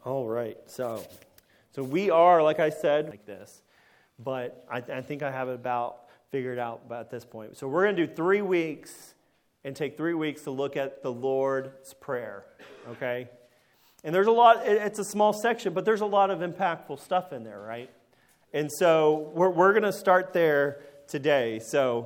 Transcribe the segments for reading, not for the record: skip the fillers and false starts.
All right, so we are, like I said, like this, but I think I have it figured out at this point. So we're going to do 3 weeks and take 3 weeks to look at the Lord's Prayer, okay? And there's a lot, it's a small section, but there's a lot of impactful stuff in there, right? And so we're going to start there today. So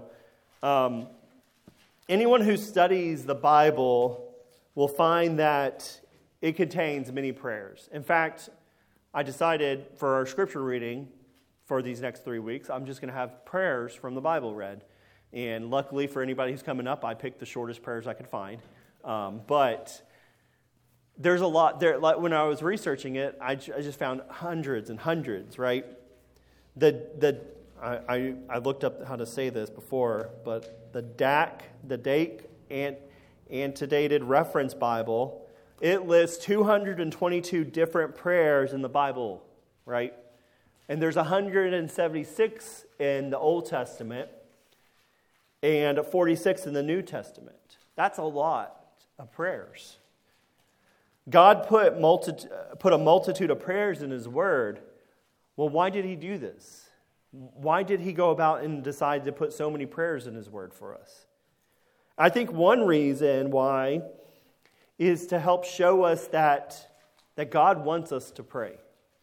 anyone who studies the Bible will find that it contains many prayers. In fact, I decided for our scripture reading for these next 3 weeks, I'm just going to have prayers from the Bible read. And luckily for anybody who's coming up, I picked the shortest prayers I could find. But there's a lot there. Like when I was researching it, I just found hundreds and hundreds, right? I looked up how to say this before, but the Dake Annotated Reference Bible, it lists 222 different prayers in the Bible, right? And there's 176 in the Old Testament and 46 in the New Testament. That's a lot of prayers. God put a multitude of prayers in His Word. Well, why did He do this? Why did He go about and decide to put so many prayers in His Word for us? I think one reason why is to help show us that God wants us to pray.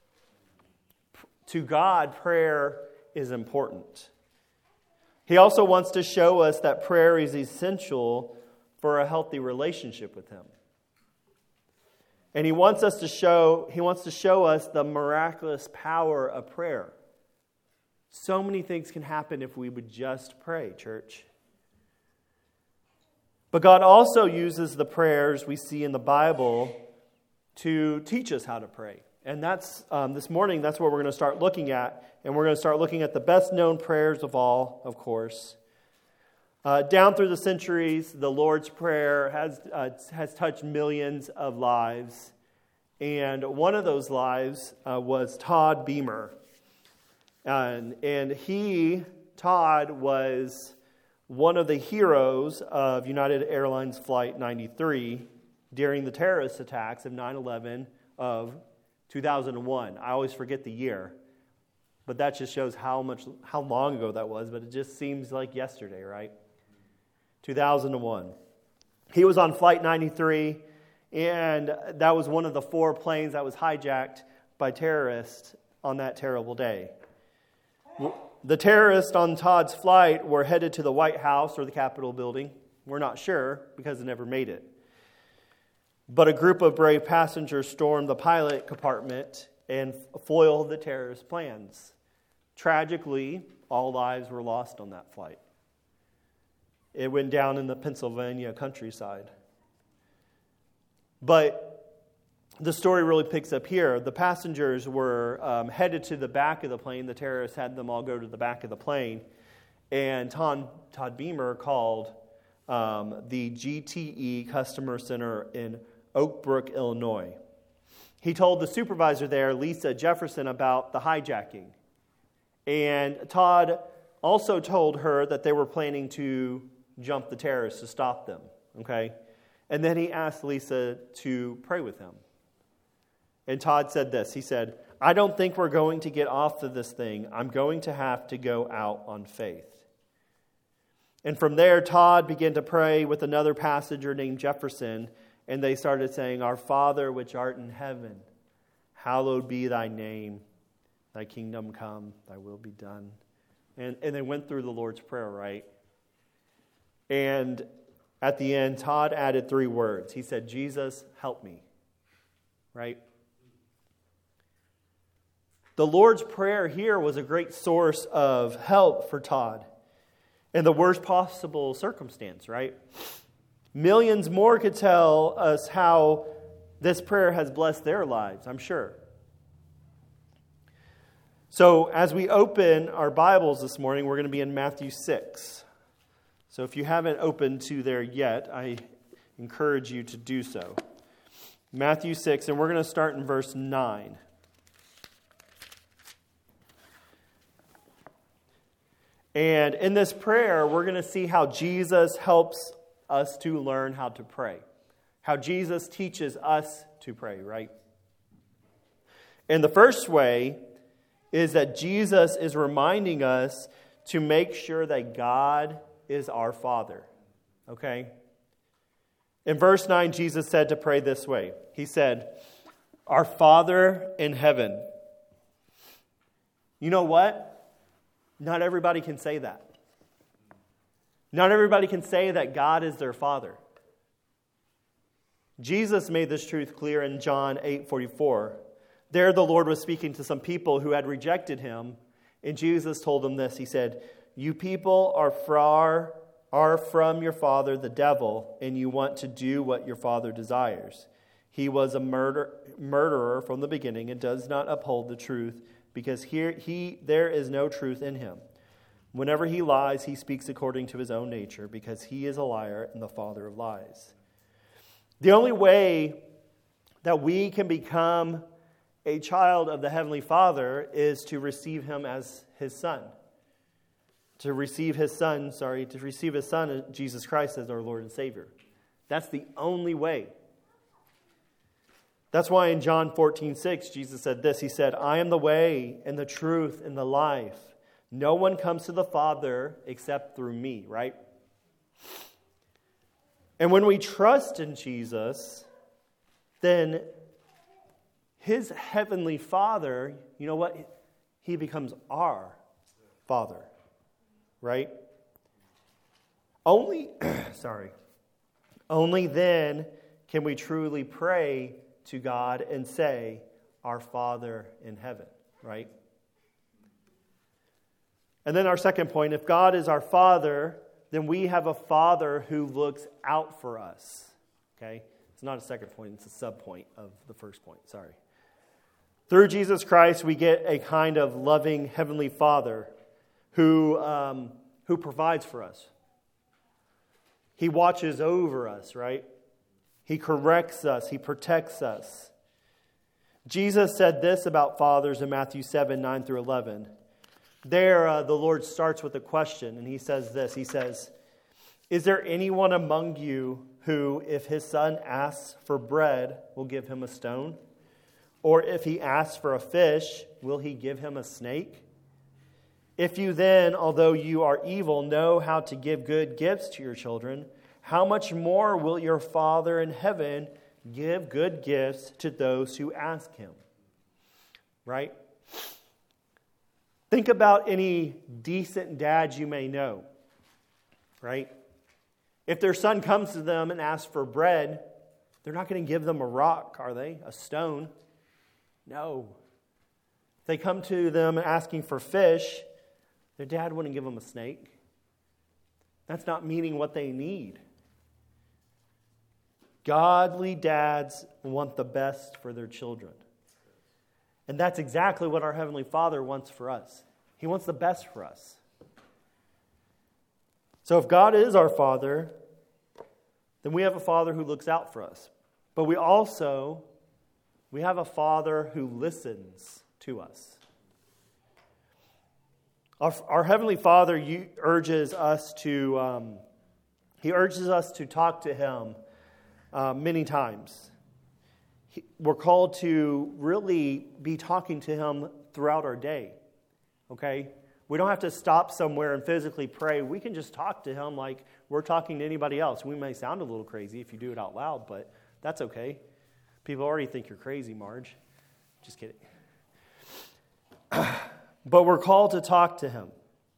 To God, prayer is important. He also wants to show us that prayer is essential for a healthy relationship with Him. And He wants to show us the miraculous power of prayer. So many things can happen if we would just pray, church. But God also uses the prayers we see in the Bible to teach us how to pray. And that's this morning, that's what we're going to start looking at. And we're going to start looking at the best known prayers of all, of course. Down through the centuries, the Lord's Prayer has touched millions of lives. And one of those lives was Todd Beamer. And Todd was one of the heroes of United Airlines Flight 93 during the terrorist attacks of 9/11 of 2001. I always forget the year, but that just shows how long ago that was, but it just seems like yesterday, right? 2001. He was on Flight 93, and that was one of the 4 planes that was hijacked by terrorists on that terrible day. The terrorists on Todd's flight were headed to the White House or the Capitol building. We're not sure because it never made it. But a group of brave passengers stormed the pilot compartment and foiled the terrorist plans. Tragically, all lives were lost on that flight. It went down in the Pennsylvania countryside. But the story really picks up here. The passengers were headed to the back of the plane. The terrorists had them all go to the back of the plane. And Todd Beamer called the GTE Customer Center in Oak Brook, Illinois. He told the supervisor there, Lisa Jefferson, about the hijacking. And Todd also told her that they were planning to jump the terrorists to stop them. Okay? And then he asked Lisa to pray with him. And Todd said this. He said, "I don't think we're going to get off of this thing. I'm going to have to go out on faith." And from there, Todd began to pray with another passenger named Jefferson, and they started saying, "Our Father which art in heaven, hallowed be thy name. Thy kingdom come, thy will be done." And they went through the Lord's Prayer, right? And at the end, Todd added 3 words. He said, "Jesus, help me." Right? The Lord's Prayer here was a great source of help for Todd in the worst possible circumstance, right? Millions more could tell us how this prayer has blessed their lives, I'm sure. So as we open our Bibles this morning, we're going to be in Matthew 6. So if you haven't opened to there yet, I encourage you to do so. Matthew 6, and we're going to start in verse 9. And in this prayer, we're going to see how Jesus helps us to learn how to pray. How Jesus teaches us to pray, right? And the first way is that Jesus is reminding us to make sure that God is our Father. Okay? In verse 9, Jesus said to pray this way. He said, "Our Father in heaven." You know what? Not everybody can say that. Not everybody can say that God is their Father. Jesus made this truth clear in John 8:44. There the Lord was speaking to some people who had rejected him, and Jesus told them this. He said, "You people are from your father the devil, and you want to do what your father desires. He was a murderer from the beginning and does not uphold the truth, because there is no truth in him. Whenever he lies, he speaks according to his own nature, because he is a liar and the father of lies." The only way that we can become a child of the Heavenly Father is to receive him as his son. To receive his son, Jesus Christ, as our Lord and Savior. That's the only way. That's why in John 14:6, Jesus said this. He said, "I am the way and the truth and the life. No one comes to the Father except through me," right? And when we trust in Jesus, then his heavenly Father, you know what? He becomes our Father, right? Only then can we truly pray to God and say, "Our Father in heaven," right? And then our second point, if God is our Father, then we have a Father who looks out for us. Okay? It's not a second point, it's a sub-point of the first point, sorry. Through Jesus Christ, we get a kind of loving Heavenly Father who provides for us. He watches over us, right? He corrects us. He protects us. Jesus said this about fathers in Matthew 7:9-11. There, the Lord starts with a question, and he says this. He says, "Is there anyone among you who, if his son asks for bread, will give him a stone? Or if he asks for a fish, will he give him a snake? If you then, although you are evil, know how to give good gifts to your children, how much more will your Father in heaven give good gifts to those who ask him?" Right? Think about any decent dads you may know. Right? If their son comes to them and asks for bread, they're not going to give them a rock, are they? A stone? No. If they come to them asking for fish, their dad wouldn't give them a snake. That's not meeting what they need. Godly dads want the best for their children. And that's exactly what our Heavenly Father wants for us. He wants the best for us. So if God is our Father, then we have a Father who looks out for us. But we have a Father who listens to us. Our Heavenly Father urges us to talk to Him many times. We're called to really be talking to Him throughout our day. Okay? We don't have to stop somewhere and physically pray. We can just talk to Him like we're talking to anybody else. We may sound a little crazy if you do it out loud, but that's okay. People already think you're crazy, Marge. Just kidding. But we're called to talk to Him.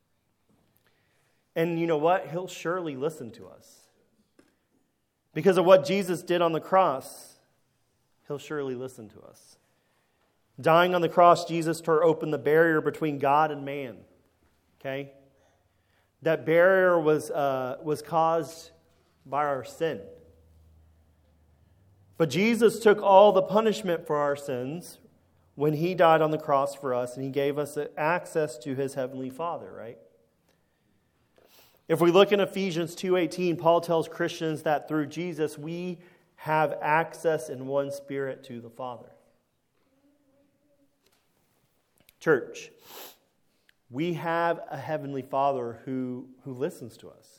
And you know what? He'll surely listen to us. Because of what Jesus did on the cross, He'll surely listen to us. Dying on the cross, Jesus tore open the barrier between God and man. Okay? That barrier was caused by our sin. But Jesus took all the punishment for our sins when He died on the cross for us, and He gave us access to His Heavenly Father, right? If we look in Ephesians 2:18, Paul tells Christians that through Jesus we have access in one Spirit to the Father. Church, we have a Heavenly Father who listens to us.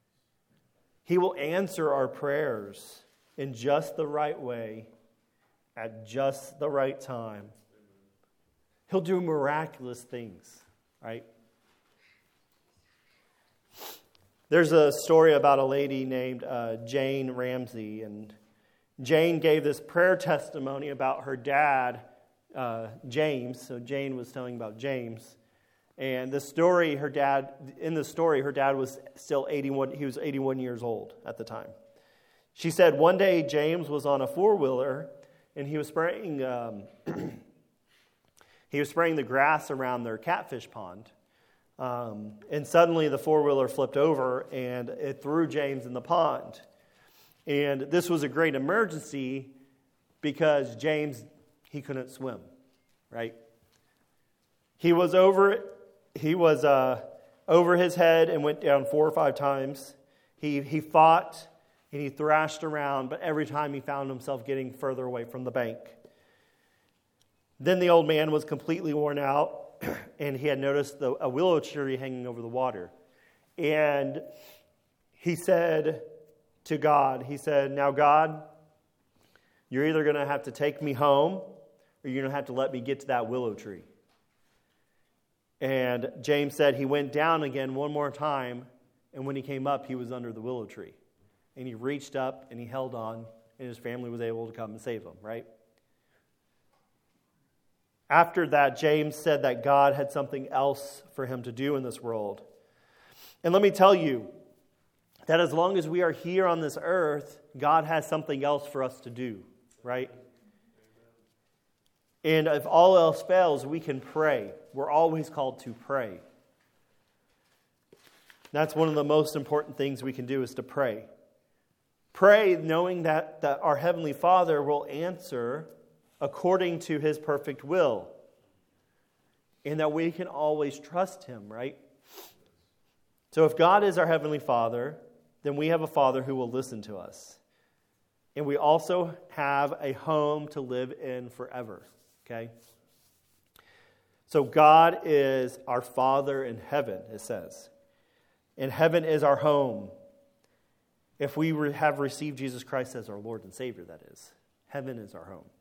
He will answer our prayers in just the right way at just the right time. He'll do miraculous things, right? There's a story about a lady named Jane Ramsey, and Jane gave this prayer testimony about her dad, James. So Jane was telling about James. And in the story, her dad was still 81. He was 81 years old at the time. She said one day James was on a four-wheeler, and he was spraying the grass around their catfish pond. And suddenly the four-wheeler flipped over, and it threw James in the pond. And this was a great emergency because James, he couldn't swim, right? He was over his head and went down 4 or 5 times. He fought and he thrashed around, but every time he found himself getting further away from the bank. Then the old man was completely worn out, and he had noticed a willow tree hanging over the water. And he said to God, "Now God, you're either going to have to take me home, or you're going to have to let me get to that willow tree." And James said he went down again one more time, and when he came up, he was under the willow tree. And he reached up and he held on, and his family was able to come and save him, right? After that, James said that God had something else for him to do in this world. And let me tell you that as long as we are here on this earth, God has something else for us to do, right? And if all else fails, we can pray. We're always called to pray. That's one of the most important things we can do is to pray. Pray knowing that our Heavenly Father will answer according to His perfect will. And that we can always trust Him, right? So if God is our Heavenly Father, then we have a Father who will listen to us. And we also have a home to live in forever, okay? So God is our Father in heaven, it says. And heaven is our home. If we have received Jesus Christ as our Lord and Savior, that is. Heaven is our home.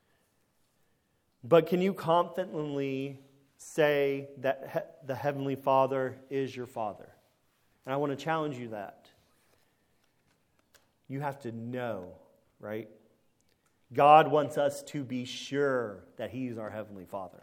But can you confidently say that the Heavenly Father is your Father? And I want to challenge you that. You have to know, right? God wants us to be sure that He's our Heavenly Father.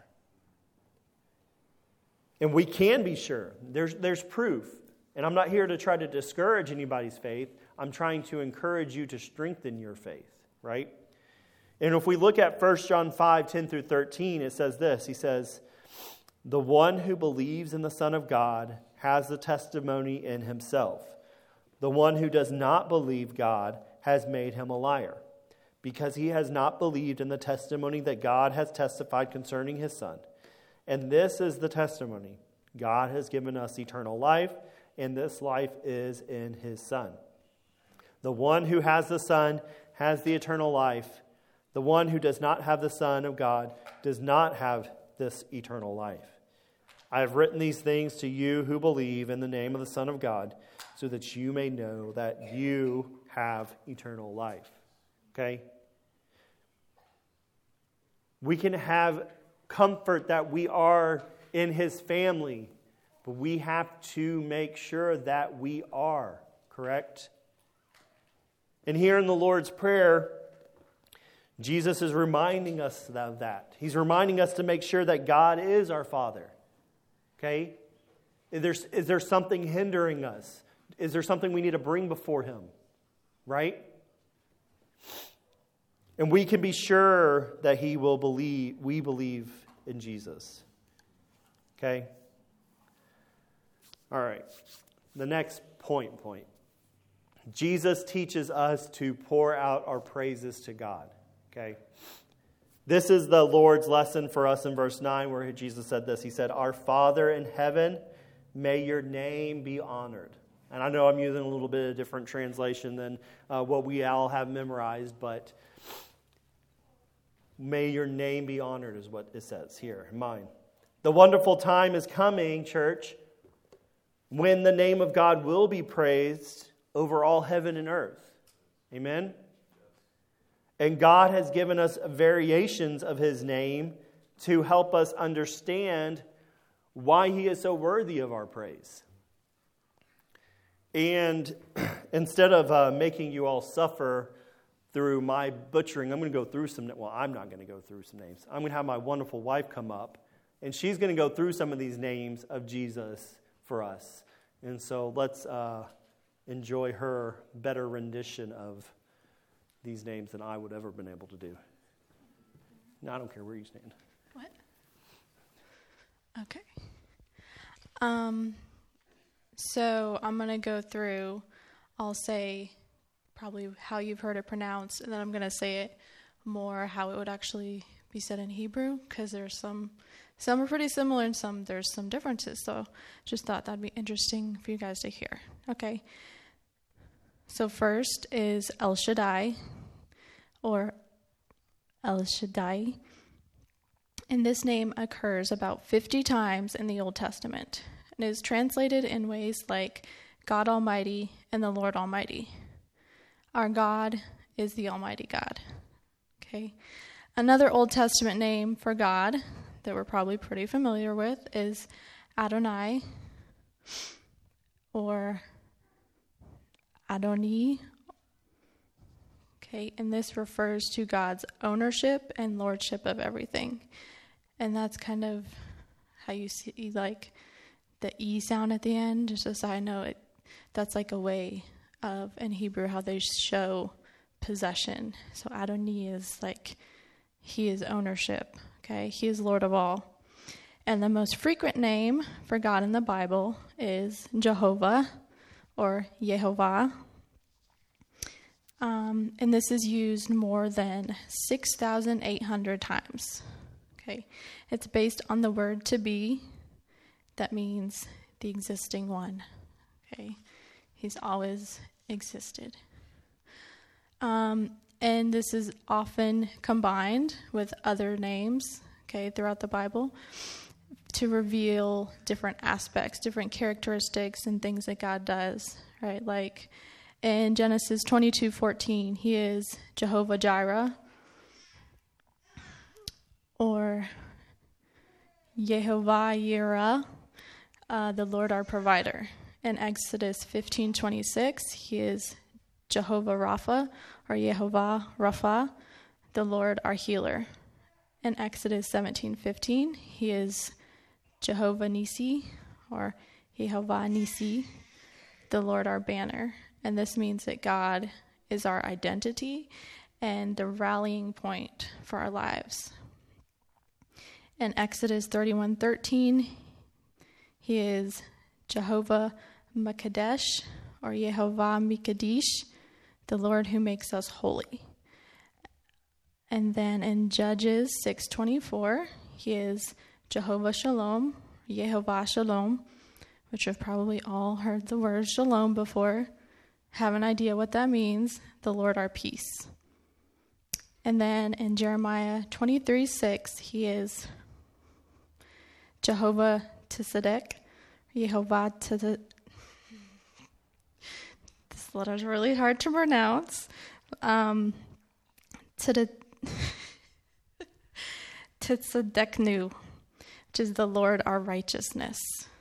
And we can be sure. There's proof. And I'm not here to try to discourage anybody's faith. I'm trying to encourage you to strengthen your faith, right? And if we look at 1 John 5, 10 through 13, it says this. He says, "The one who believes in the Son of God has the testimony in himself. The one who does not believe God has made him a liar, because he has not believed in the testimony that God has testified concerning His Son. And this is the testimony. God has given us eternal life, and this life is in His Son. The one who has the Son has the eternal life. The one who does not have the Son of God does not have this eternal life. I have written these things to you who believe in the name of the Son of God, so that you may know that you have eternal life." Okay? We can have comfort that we are in His family, but we have to make sure that we are, correct? And here in the Lord's Prayer, Jesus is reminding us of that. He's reminding us to make sure that God is our Father. Okay? Is there something hindering us? Is there something we need to bring before Him? Right? And we can be sure that we believe in Jesus. Okay? All right. The next point. Jesus teaches us to pour out our praises to God. Okay? This is the Lord's lesson for us in verse 9 where Jesus said this. He said, "Our Father in heaven, may your name be honored." And I know I'm using a little bit of different translation than what we all have memorized, but may your name be honored is what it says here in mine. The wonderful time is coming, church, when the name of God will be praised over all heaven and earth. Amen? And God has given us variations of his name to help us understand why he is so worthy of our praise. And instead of making you all suffer through my butchering, I'm going to go through some, well, I'm not going to go through some names. I'm going to have my wonderful wife come up, and she's going to go through some of these names of Jesus for us. And so let's enjoy her better rendition of these names than I would ever been able to do. No, I don't care where you stand. What? Okay. So I'm going to go through, I'll say probably how you've heard it pronounced, and then I'm going to say it more how it would actually be said in Hebrew, because there's some are pretty similar and there's some differences. So just thought that'd be interesting for you guys to hear. Okay. So first is El Shaddai, or El Shaddai. And this name occurs about 50 times in the Old Testament. It is translated in ways like God Almighty and the Lord Almighty. Our God is the Almighty God. Okay. Another Old Testament name for God that we're probably pretty familiar with is Adonai, or Adoni. Okay, and this refers to God's ownership and lordship of everything. And that's kind of how you see like the E sound at the end. Just a side note, that's like a way of, in Hebrew, how they show possession. So Adoni is like, he is ownership. Okay, he is Lord of all. And the most frequent name for God in the Bible is Jehovah, or Yehovah. And this is used more than 6,800 times. Okay, it's based on the word to be. That means the existing one. Okay, he's always existed. And this is often combined with other names, okay, throughout the Bible to reveal different aspects, different characteristics and things that God does, right? Like in Genesis 22:14, he is Jehovah Jireh, or Yehovah Yireh, the Lord our provider. In Exodus 15:26, he is Jehovah Rapha, or Yehovah Rapha, the Lord our healer. In Exodus 17:15, he is Jehovah Nisi, or Yehovah Nisi, the Lord our banner. And this means that God is our identity and the rallying point for our lives. In Exodus 31:13, he is Jehovah Makadesh, or Yehovah Mikadesh, the Lord who makes us holy. And then in Judges 6:24, he is Jehovah Shalom, Yehovah Shalom, which have probably all heard the word shalom before, have an idea what that means, the Lord our peace. And then in Jeremiah 23:6, he is Jehovah Tsidek, Yehovah Tsidek. This letter is really hard to pronounce. Tzedeknu, which is the Lord our righteousness.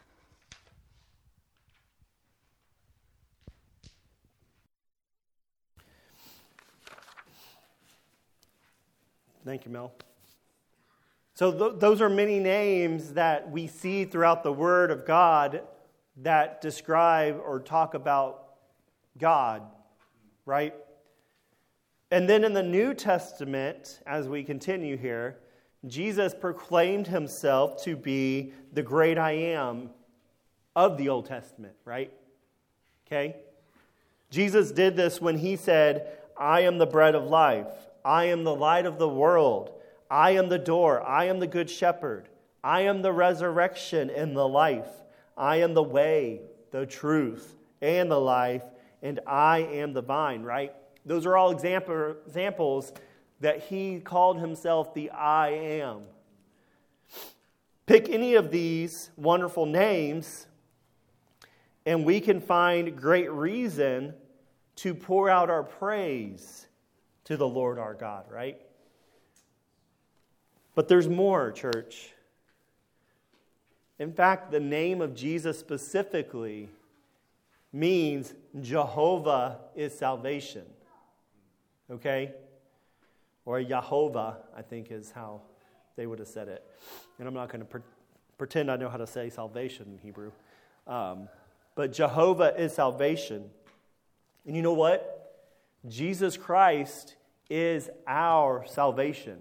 Thank you, Mel. So those are many names that we see throughout the Word of God that describe or talk about God, right? And then in the New Testament, as we continue here, Jesus proclaimed himself to be the great I am of the Old Testament, right? Okay? Jesus did this when he said, I am the bread of life. I am the light of the world. I am the door. I am the good shepherd. I am the resurrection and the life. I am the way, the truth, and the life, and I am the vine, right? Those are all examples that he called himself the I am. Pick any of these wonderful names, and we can find great reason to pour out our praise to the Lord our God, right? But there's more, church. In fact, the name of Jesus specifically means Jehovah is salvation. Okay? Or Yehovah, I think is how they would have said it. And I'm not going to pretend I know how to say salvation in Hebrew. But Jehovah is salvation. And you know what? Jesus Christ is our salvation.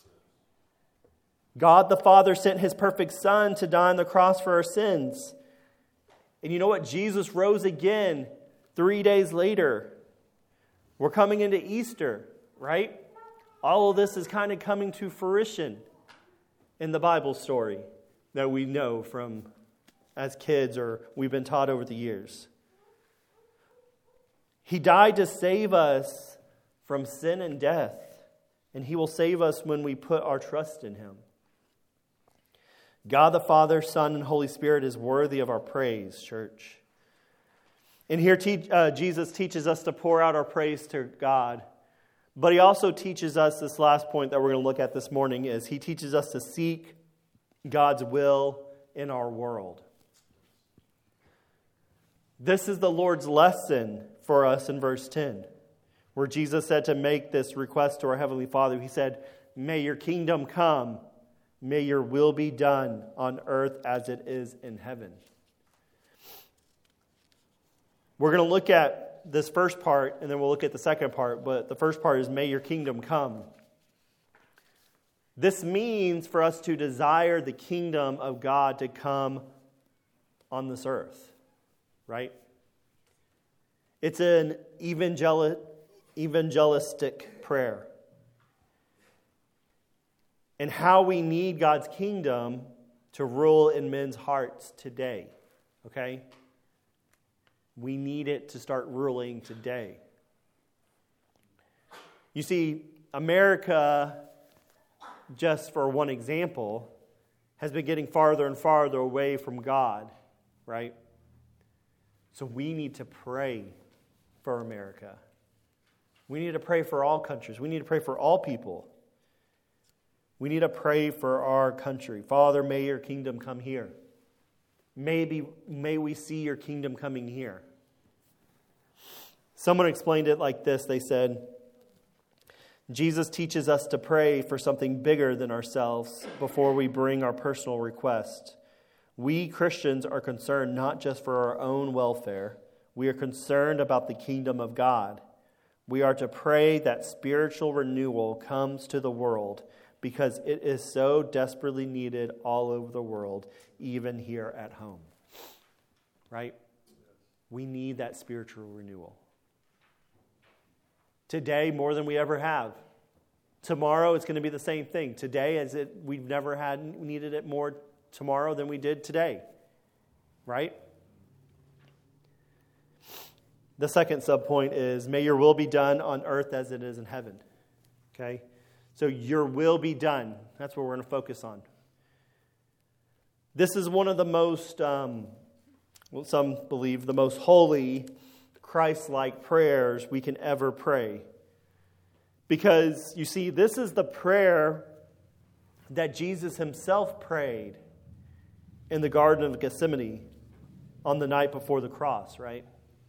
God the Father sent His perfect Son to die on the cross for our sins. And you know what? Jesus rose again 3 days later. We're coming into Easter, right? All of this is kind of coming to fruition in the Bible story that we know from as kids or we've been taught over the years. He died to save us from sin and death, and He will save us when we put our trust in Him. God the Father, Son, and Holy Spirit is worthy of our praise, church. And here Jesus teaches us to pour out our praise to God. But He also teaches us, this last point that we're going to look at this morning, is He teaches us to seek God's will in our world. This is the Lord's lesson for us in verse 10, where Jesus said to make this request to our Heavenly Father. He said, "May your kingdom come. May your will be done on earth as it is in heaven." We're going to look at this first part, and then we'll look at the second part. But the first part is, may your kingdom come. This means for us to desire the kingdom of God to come on this earth, right? It's an evangelistic prayer. And how we need God's kingdom to rule in men's hearts today, okay? We need it to start ruling today. You see, America, just for one example, has been getting farther and farther away from God, right? So we need to pray for America. We need to pray for all countries. We need to pray for all people. We need to pray for our country. Father, may your kingdom come here. May we see your kingdom coming here. Someone explained it like this. They said, Jesus teaches us to pray for something bigger than ourselves before we bring our personal request. We Christians are concerned not just for our own welfare. We are concerned about the kingdom of God. We are to pray that spiritual renewal comes to the world because it is so desperately needed all over the world, even here at home. Right? We need that spiritual renewal. Today, more than we ever have. Tomorrow, it's going to be the same thing. Today, we've never needed it more tomorrow than we did today. Right? The second subpoint is, may your will be done on earth as it is in heaven. Okay? So your will be done. That's what we're going to focus on. This is one of the most, some believe, the most holy, Christ-like prayers we can ever pray. Because, you see, this is the prayer that Jesus Himself prayed in the Garden of Gethsemane on the night before the cross, right?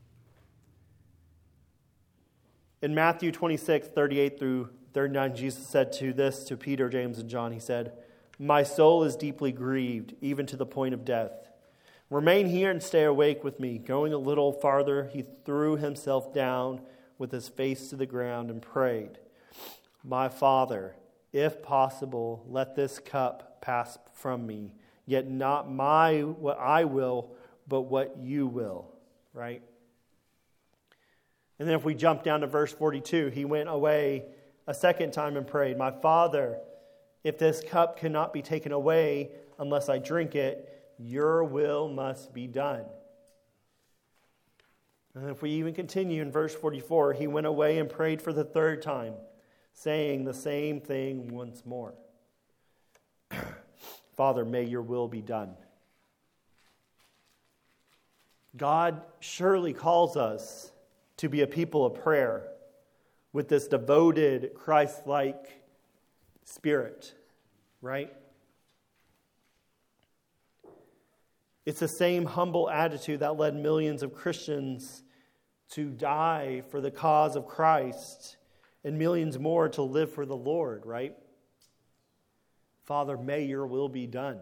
In Matthew 26, 38 through 39, Jesus said to Peter, James, and John, He said, "My soul is deeply grieved, even to the point of death. Remain here and stay awake with me." Going a little farther, He threw Himself down with His face to the ground and prayed, "My Father, if possible, let this cup pass from me, yet not what I will, but what you will." Right? And then if we jump down to verse 42, He went away a second time and prayed, "My Father, if this cup cannot be taken away unless I drink it, your will must be done." And if we even continue in verse 44, He went away and prayed for the third time, saying the same thing once more. "Father, may your will be done." God surely calls us to be a people of prayer. with this devoted, Christ-like spirit, right? It's the same humble attitude that led millions of Christians to die for the cause of Christ and millions more to live for the Lord, right? Father, may your will be done.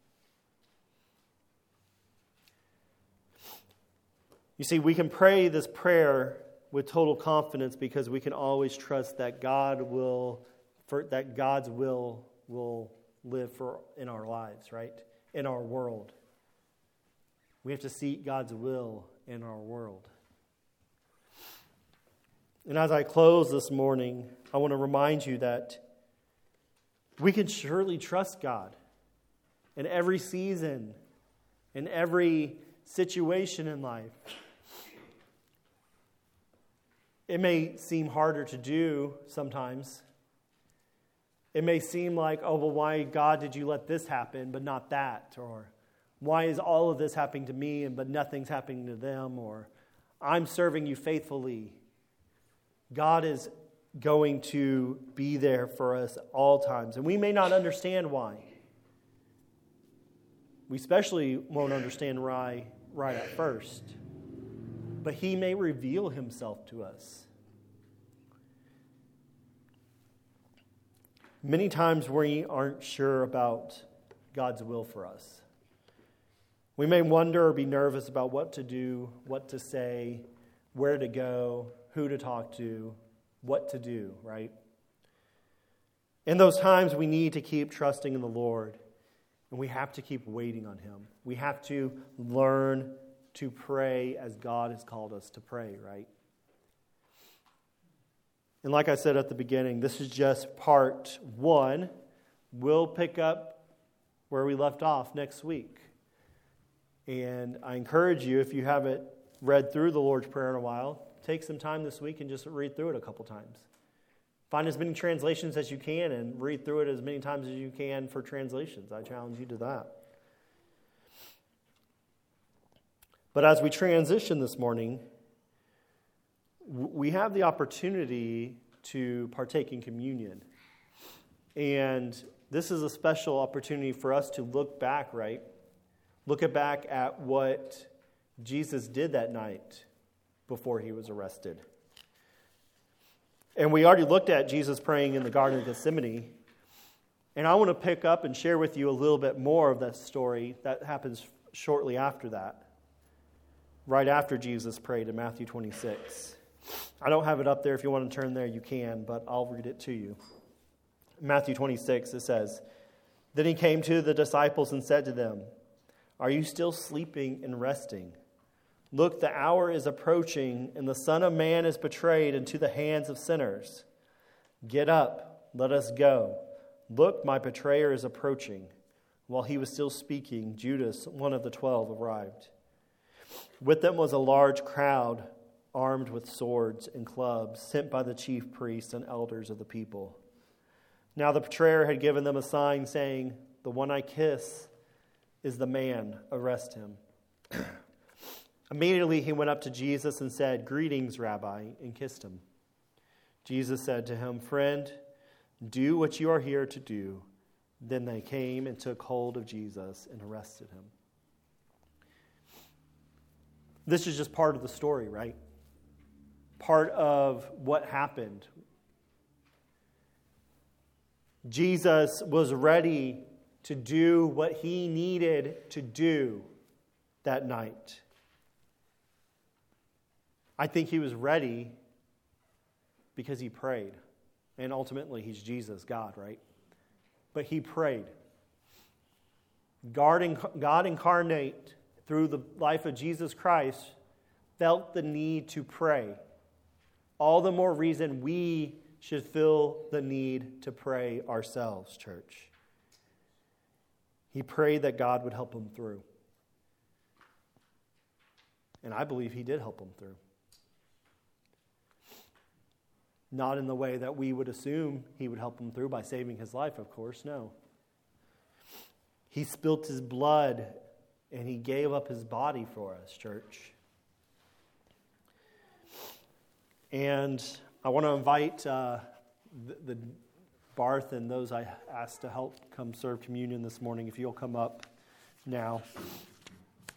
You see, we can pray this prayer with total confidence because we can always trust that God's will will live in our lives, right? In our world. We have to seek God's will in our world. And as I close this morning, I want to remind you that we can surely trust God in every season, in every situation in life. It may seem harder to do sometimes. It may seem like, oh, well, why, God, did you let this happen, but not that? Or why is all of this happening to me, but nothing's happening to them? Or I'm serving you faithfully. God is going to be there for us all times. And we may not understand why. We especially won't understand why right at first. But He may reveal Himself to us. Many times we aren't sure about God's will for us. We may wonder or be nervous about what to do, what to say, where to go, who to talk to, what to do, right? In those times, we need to keep trusting in the Lord, and we have to keep waiting on Him. We have to learn to pray as God has called us to pray, right? And like I said at the beginning, this is just part 1. We'll pick up where we left off next week. And I encourage you, if you haven't read through the Lord's Prayer in a while, take some time this week and just read through it a couple times. Find as many translations as you can and read through it as many times as you can for translations. I challenge you to that. But as we transition this morning, we have the opportunity to partake in communion. And this is a special opportunity for us to look back, right? Look back at what Jesus did that night before He was arrested. And we already looked at Jesus praying in the Garden of Gethsemane. And I want to pick up and share with you a little bit more of that story that happens shortly after that. Right after Jesus prayed in Matthew 26. I don't have it up there. If you want to turn there, you can, but I'll read it to you. In Matthew 26, it says, "Then He came to the disciples and said to them, 'Are you still sleeping and resting? Look, the hour is approaching, and the Son of Man is betrayed into the hands of sinners. Get up, let us go. Look, my betrayer is approaching.' While He was still speaking, Judas, one of the 12, arrived. With them was a large crowd, armed with swords and clubs, sent by the chief priests and elders of the people. Now the betrayer had given them a sign, saying, 'The one I kiss is the man, arrest him.' Immediately he went up to Jesus and said, 'Greetings, Rabbi,' and kissed him. Jesus said to him, 'Friend, do what you are here to do.' Then they came and took hold of Jesus and arrested him." This is just part of the story, right? Part of what happened. Jesus was ready to do what He needed to do that night. I think He was ready because He prayed. And ultimately, He's Jesus, God, right? But He prayed. God incarnate through the life of Jesus Christ felt the need to pray. All the more reason we should feel the need to pray ourselves, church. He prayed that God would help him through. And I believe He did help him through. Not in the way that we would assume He would help him through by saving his life, of course, no. He spilt His blood and He gave up His body for us, church. And I want to invite the Barth and those I asked to help come serve communion this morning, if you'll come up now.